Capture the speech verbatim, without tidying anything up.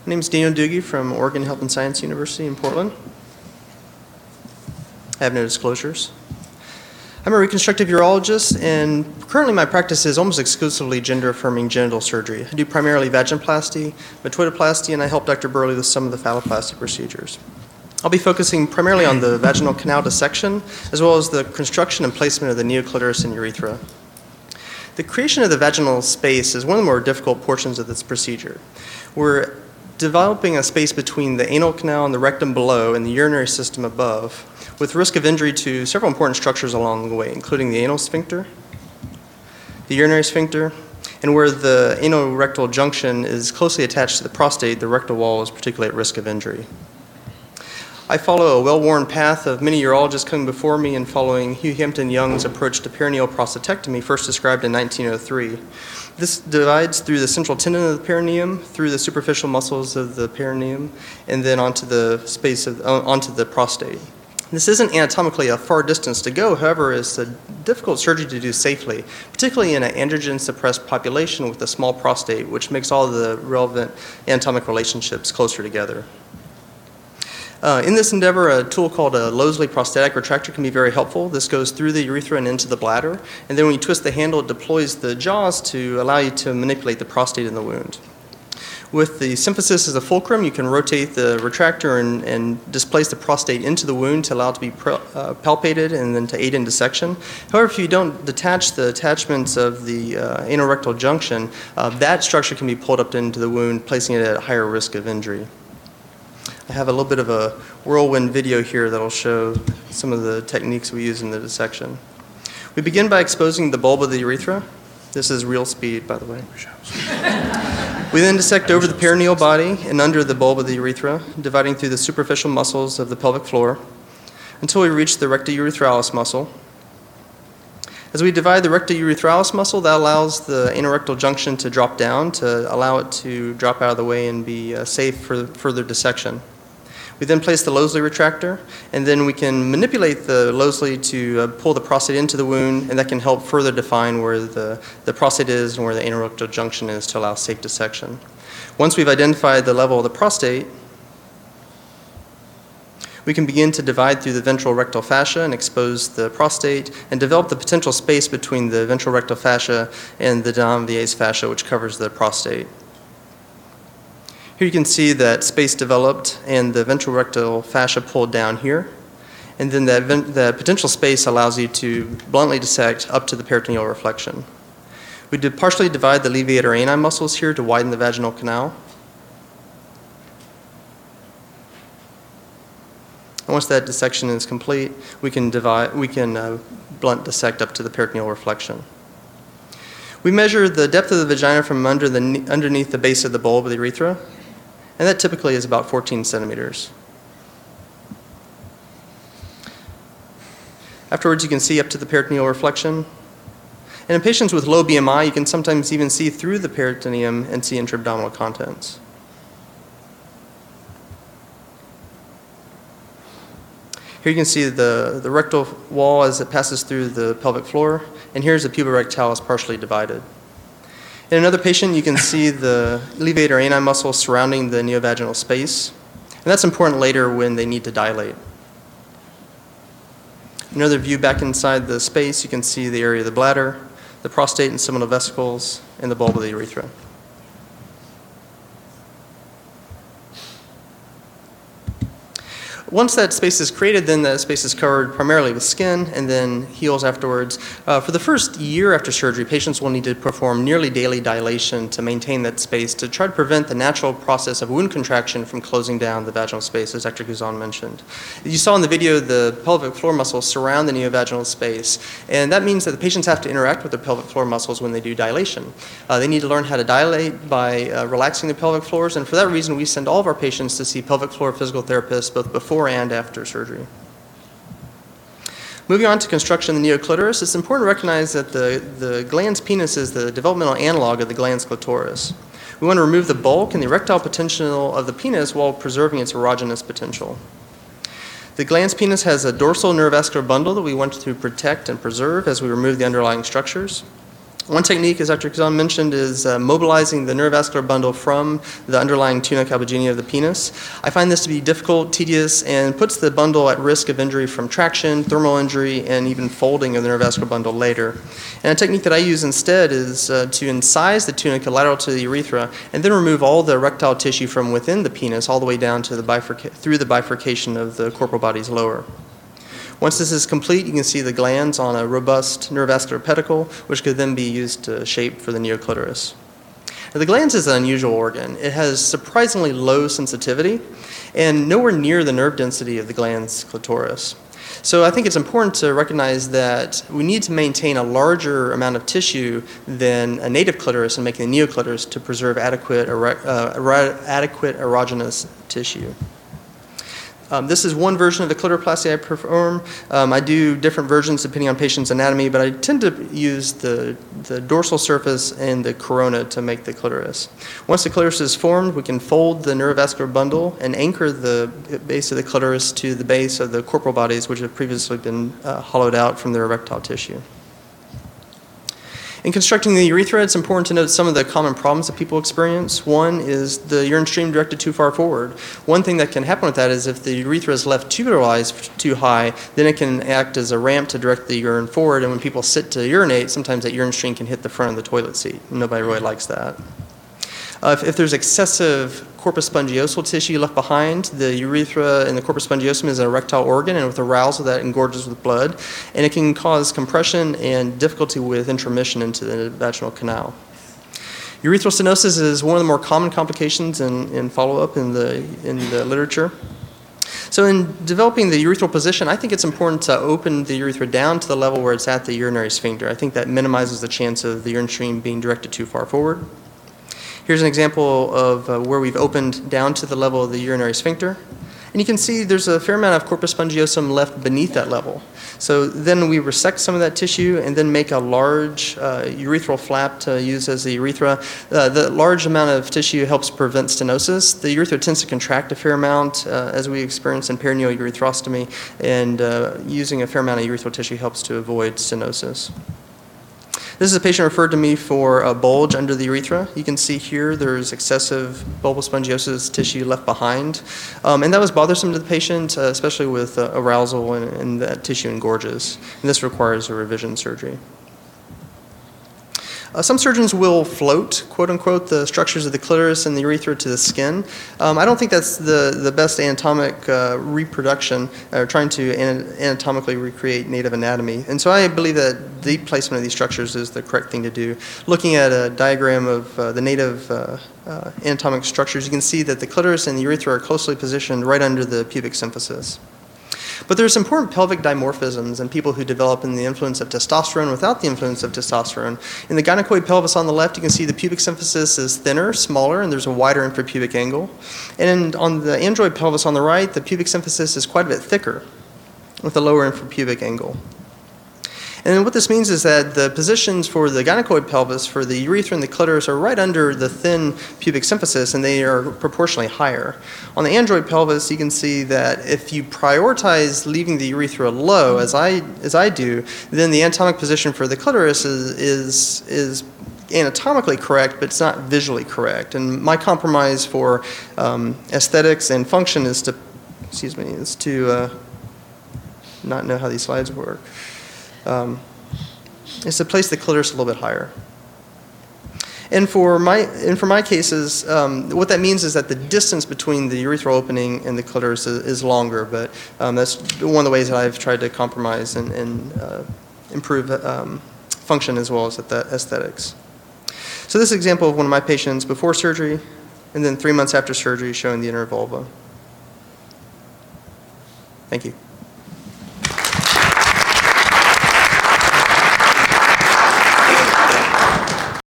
My name is Daniel Doogie from Oregon Health and Science University in Portland. I have no disclosures. I'm a reconstructive urologist, and currently my practice is almost exclusively gender-affirming genital surgery. I do primarily vaginoplasty, metoidoplasty, and I help Doctor Burley with some of the phalloplasty procedures. I'll be focusing primarily on the vaginal canal dissection, as well as the construction and placement of the neoclitoris and urethra. The creation of the vaginal space is one of the more difficult portions of this procedure. We're developing a space between the anal canal and the rectum below and the urinary system above, with risk of injury to several important structures along the way, including the anal sphincter, the urinary sphincter, and where the anal-rectal junction is closely attached to the prostate, the rectal wall is particularly at risk of injury. I follow a well-worn path of many urologists coming before me and following Hugh Hampton Young's approach to perineal prostatectomy, first described in nineteen oh three. This divides through the central tendon of the perineum, through the superficial muscles of the perineum, and then onto the space of, uh, onto the prostate. This isn't anatomically a far distance to go, however, it's a difficult surgery to do safely, particularly in an androgen-suppressed population with a small prostate, which makes all of the relevant anatomic relationships closer together. Uh, in this endeavor, a tool called a Loseley prostatic retractor can be very helpful. This goes through the urethra and into the bladder, and then when you twist the handle, it deploys the jaws to allow you to manipulate the prostate in the wound. With the symphysis as a fulcrum, you can rotate the retractor and, and displace the prostate into the wound to allow it to be pr uh, palpated and then to aid in dissection. However, if you don't detach the attachments of the uh, anorectal junction, uh, that structure can be pulled up into the wound, placing it at higher risk of injury. I have a little bit of a whirlwind video here that will show some of the techniques we use in the dissection. We begin by exposing the bulb of the urethra. This is real speed, by the way. We then dissect over the perineal body and under the bulb of the urethra, dividing through the superficial muscles of the pelvic floor until we reach the rectourethralis muscle. As we divide the rectourethralis muscle, that allows the anorectal junction to drop down to allow it to drop out of the way and be uh, safe for further dissection. We then place the Loseley retractor, and then we can manipulate the Loseley to uh, pull the prostate into the wound, and that can help further define where the, the prostate is and where the anorectal junction is to allow safe dissection. Once we've identified the level of the prostate, we can begin to divide through the ventral rectal fascia and expose the prostate and develop the potential space between the ventral rectal fascia and the Denham-Vies fascia, which covers the prostate. Here you can see that space developed and the ventral rectal fascia pulled down here. And then that, that potential space allows you to bluntly dissect up to the peritoneal reflection. We did partially divide the levator ani muscles here to widen the vaginal canal. And once that dissection is complete, we can, divide, we can uh, blunt dissect up to the peritoneal reflection. We measure the depth of the vagina from under the, underneath the base of the bulb of the urethra, and that typically is about fourteen centimeters. Afterwards, you can see up to the peritoneal reflection. And in patients with low B M I, you can sometimes even see through the peritoneum and see intra-abdominal contents. Here you can see the, the rectal wall as it passes through the pelvic floor, and here's the puborectalis partially divided. In another patient, you can see the levator ani muscle surrounding the neovaginal space, and that's important later when they need to dilate. Another view back inside the space, you can see the area of the bladder, the prostate and seminal vesicles, and the bulb of the urethra. Once that space is created, then that space is covered primarily with skin and then heals afterwards. Uh, for the first year after surgery, patients will need to perform nearly daily dilation to maintain that space to try to prevent the natural process of wound contraction from closing down the vaginal space, as Doctor Guzan mentioned. You saw in the video the pelvic floor muscles surround the neovaginal space, and that means that the patients have to interact with the pelvic floor muscles when they do dilation. Uh, they need to learn how to dilate by uh, relaxing the pelvic floors, and for that reason, we send all of our patients to see pelvic floor physical therapists both before and after surgery. Moving on to construction of the neoclitoris, it's important to recognize that the, the glans penis is the developmental analog of the glans clitoris. We want to remove the bulk and the erectile potential of the penis while preserving its erogenous potential. The glans penis has a dorsal neurovascular bundle that we want to protect and preserve as we remove the underlying structures. One technique, as Doctor Kazan mentioned, is uh, mobilizing the neurovascular bundle from the underlying tunica albuginea of the penis. I find this to be difficult, tedious, and puts the bundle at risk of injury from traction, thermal injury, and even folding of the neurovascular bundle later. And a technique that I use instead is uh, to incise the tunica lateral to the urethra and then remove all the erectile tissue from within the penis all the way down to the bifurca- through the bifurcation of the corporal bodies lower. Once this is complete, you can see the glands on a robust neurovascular pedicle, which could then be used to shape for the neoclitoris. Now, the glands is an unusual organ. It has surprisingly low sensitivity and nowhere near the nerve density of the glans clitoris. So I think it's important to recognize that we need to maintain a larger amount of tissue than a native clitoris in making the neoclitoris to preserve adequate, uh, adequate erogenous tissue. Um, this is one version of the clitoroplasty I perform. Um, I do different versions depending on patient's anatomy, but I tend to use the, the dorsal surface and the corona to make the clitoris. Once the clitoris is formed, we can fold the neurovascular bundle and anchor the base of the clitoris to the base of the corporal bodies, which have previously been uh, hollowed out from their erectile tissue. In constructing the urethra, it's important to note some of the common problems that people experience. One is the urine stream directed too far forward. One thing that can happen with that is if the urethra is left tubularized too high, then it can act as a ramp to direct the urine forward, and when people sit to urinate, sometimes that urine stream can hit the front of the toilet seat. Nobody really likes that. Uh, if, if there's excessive corpus spongiosal tissue left behind, the urethra and the corpus spongiosum is an erectile organ, and with arousal that engorges with blood, and it can cause compression and difficulty with intromission into the vaginal canal. Urethral stenosis is one of the more common complications in, in follow-up in the, in the literature. So in developing the urethral position, I think it's important to open the urethra down to the level where it's at the urinary sphincter. I think that minimizes the chance of the urine stream being directed too far forward. Here's an example of uh, where we've opened down to the level of the urinary sphincter. And you can see there's a fair amount of corpus spongiosum left beneath that level. So then we resect some of that tissue and then make a large uh, urethral flap to use as the urethra. Uh, the large amount of tissue helps prevent stenosis. The urethra tends to contract a fair amount uh, as we experience in peritoneal urethrostomy, and uh, using a fair amount of urethral tissue helps to avoid stenosis. This is a patient referred to me for a bulge under the urethra. You can see here there's excessive bulbospongiosis tissue left behind. Um, and that was bothersome to the patient, uh, especially with uh, arousal and, and that tissue engorges. And this requires a revision surgery. Uh, some surgeons will float, quote unquote, the structures of the clitoris and the urethra to the skin. Um, I don't think that's the, the best anatomic uh, reproduction, or trying to an anatomically recreate native anatomy. And so I believe that deep placement of these structures is the correct thing to do. Looking at a diagram of uh, the native uh, uh, anatomic structures, you can see that the clitoris and the urethra are closely positioned right under the pubic symphysis. But there's important pelvic dimorphisms in people who develop in the influence of testosterone without the influence of testosterone. In the gynecoid pelvis on the left, you can see the pubic symphysis is thinner, smaller, and there's a wider infrapubic angle. And on the android pelvis on the right, the pubic symphysis is quite a bit thicker with a lower infrapubic angle. And what this means is that the positions for the gynecoid pelvis, for the urethra and the clitoris, are right under the thin pubic symphysis, and they are proportionally higher. On the android pelvis, you can see that if you prioritize leaving the urethra low, as I, as I do, then the anatomic position for the clitoris is, is, is anatomically correct, but it's not visually correct. And my compromise for um, aesthetics and function is to, excuse me, is to uh, not know how these slides work. Um, is to place the clitoris a little bit higher. And for my, and for my cases, um, what that means is that the distance between the urethral opening and the clitoris is, is longer, but um, that's one of the ways that I've tried to compromise and, and uh, improve um, function as well as aesthetics. So this is an example of one of my patients before surgery, and then three months after surgery showing the inner vulva. Thank you.